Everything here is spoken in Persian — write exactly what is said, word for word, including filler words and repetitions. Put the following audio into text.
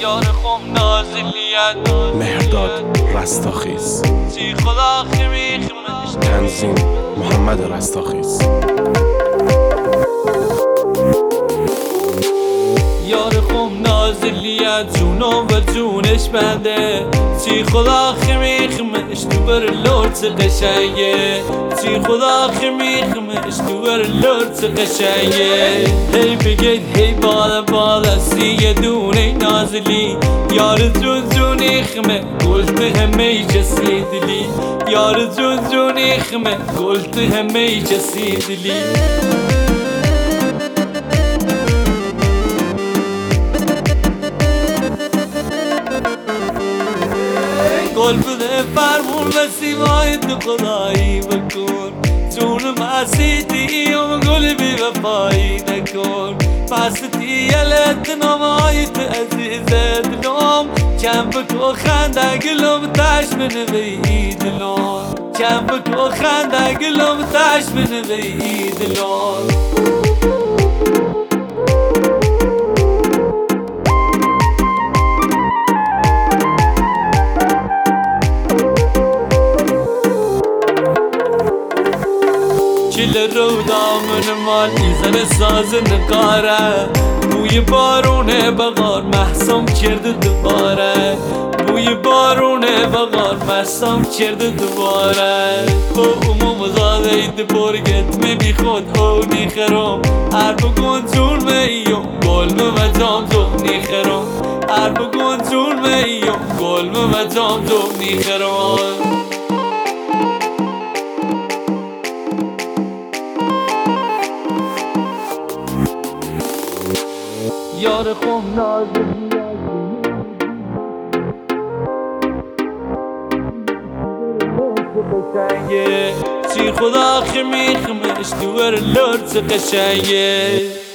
یار خم نازلیت مهرداد رستاخیز، چی خدا خمیخمش تنظیم محمد رستاخیز. یار خم نازلیت جونم و جونش بنده، چی خدا خمیخمش تو بر لرز قشنگه، چی خدا خمیخمش تو بر لرز قشنگه. هی بگید هی بالا بالا سی دونه نازلی، یار جون جونی خمه گلت همه کسی دلی، یار جون جونی خمه گلت همه کسی دلی. گل بده فرمون و سیمای تو خدایی بکن، چون مسیدی ام گل بی وفایی نکن. مسیدی یلت نامای تو عزیزت دلم، کم بکو خنده گلم تش بنوی دلم، کم بکو خنده گلم تش بنوی دلم. کل رو دامن مال میزن ساز نقاره، بوی بارونه بغار محسوم کرده دوباره، بوی بارونه بغار محسوم کرده دوباره. او اموم زاده اید برگت می بی خود او نیخرم، هر بگون جون مییم گلم و جام تو نیخرم، هر بگون جون مییم گلم و جام تو نیخرم. یار خم نازلیت چی خدا خمیخمش تو بر لرز قشنگه.